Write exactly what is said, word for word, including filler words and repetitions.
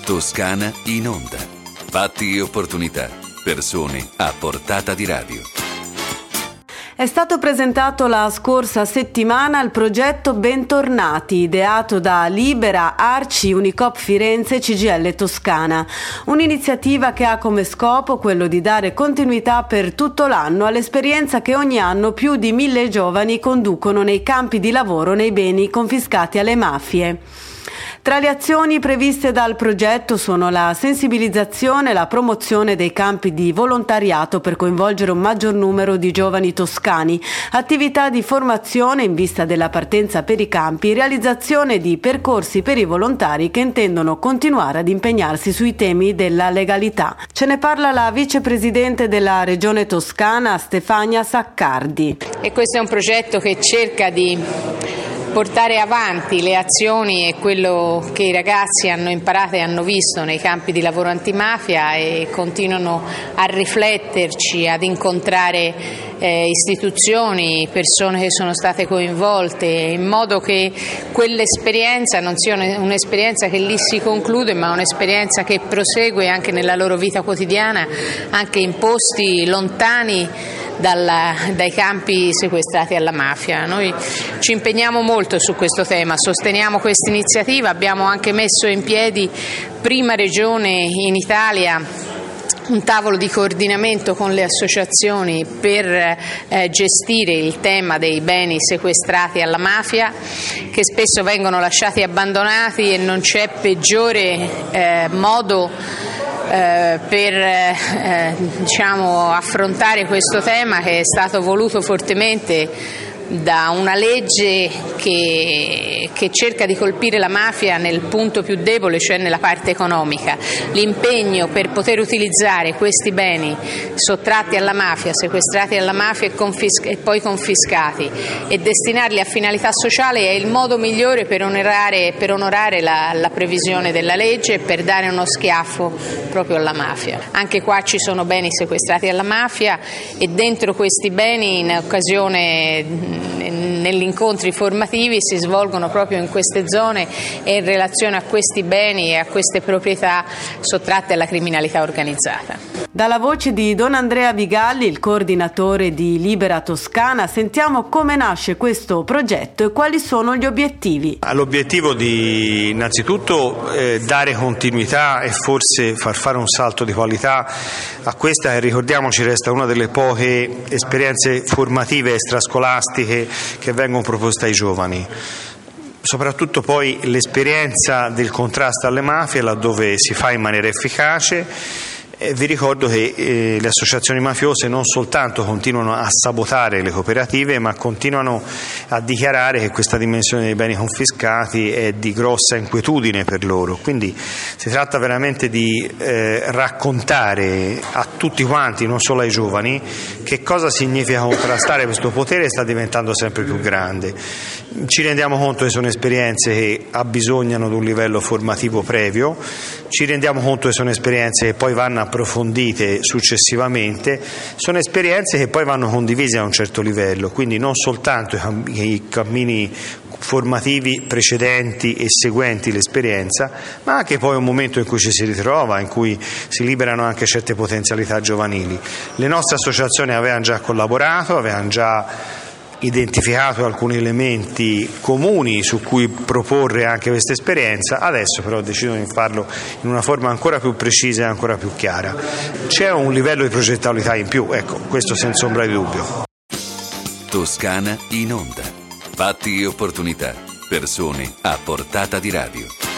Toscana in onda. Fatti e opportunità. Persone a portata di radio. È stato presentato la scorsa settimana il progetto Bentornati, ideato da Libera, Arci, Unicoop Firenze e C G I L Toscana. Un'iniziativa che ha come scopo quello di dare continuità per tutto l'anno all'esperienza che ogni anno più di mille giovani conducono nei campi di lavoro nei beni confiscati alle mafie. Tra le azioni previste dal progetto sono la sensibilizzazione e la promozione dei campi di volontariato per coinvolgere un maggior numero di giovani toscani, attività di formazione in vista della partenza per i campi, realizzazione di percorsi per i volontari che intendono continuare ad impegnarsi sui temi della legalità. Ce ne parla la vicepresidente della Regione Toscana, Stefania Saccardi. E questo è un progetto che cerca di portare avanti le azioni e quello che i ragazzi hanno imparato e hanno visto nei campi di lavoro antimafia e continuano a rifletterci, ad incontrare eh, istituzioni, persone che sono state coinvolte, in modo che quell'esperienza non sia un'esperienza che lì si conclude, ma un'esperienza che prosegue anche nella loro vita quotidiana, anche in posti lontani Dalla, dai campi sequestrati alla mafia. Noi ci impegniamo molto su questo tema, sosteniamo questa iniziativa, abbiamo anche messo in piedi, prima regione in Italia, un tavolo di coordinamento con le associazioni per eh, gestire il tema dei beni sequestrati alla mafia, che spesso vengono lasciati abbandonati e non c'è peggiore eh, modo Eh, per eh, diciamo, affrontare questo tema, che è stato voluto fortemente da una legge che, che cerca di colpire la mafia nel punto più debole, cioè nella parte economica. L'impegno per poter utilizzare questi beni sottratti alla mafia, sequestrati alla mafia e, confis- e poi confiscati e destinarli a finalità sociale è il modo migliore per onorare, per onorare la, la previsione della legge e per dare uno schiaffo proprio alla mafia. Anche qua ci sono beni sequestrati alla mafia e dentro questi beni, in occasione negli incontri formativi, si svolgono proprio in queste zone e in relazione a questi beni e a queste proprietà sottratte alla criminalità organizzata. Dalla voce di Don Andrea Vigalli, il coordinatore di Libera Toscana, sentiamo come nasce questo progetto e quali sono gli obiettivi. L'obiettivo di innanzitutto eh, dare continuità e forse far fare un salto di qualità a questa che, ricordiamoci, resta una delle poche esperienze formative extrascolastiche che vengono proposte ai giovani. Soprattutto poi l'esperienza del contrasto alle mafie, laddove si fa in maniera efficace. E vi ricordo che eh, le associazioni mafiose non soltanto continuano a sabotare le cooperative, ma continuano a dichiarare che questa dimensione dei beni confiscati è di grossa inquietudine per loro. Quindi si tratta veramente di eh, raccontare a tutti quanti, non solo ai giovani, che cosa significa contrastare questo potere che sta diventando sempre più grande. Ci rendiamo conto che sono esperienze che abbisognano di un livello formativo previo, ci rendiamo conto che sono esperienze che poi vanno approfondite successivamente, sono esperienze che poi vanno condivise a un certo livello, quindi non soltanto i cammini formativi precedenti e seguenti l'esperienza, ma anche poi un momento in cui ci si ritrova, in cui si liberano anche certe potenzialità giovanili. Le nostre associazioni avevano già collaborato, avevano già identificato alcuni elementi comuni su cui proporre anche questa esperienza, adesso però decidono di farlo in una forma ancora più precisa e ancora più chiara. C'è un livello di progettualità in più, ecco, questo senza ombra di dubbio. Toscana in onda. Fatti e opportunità. Persone a portata di radio.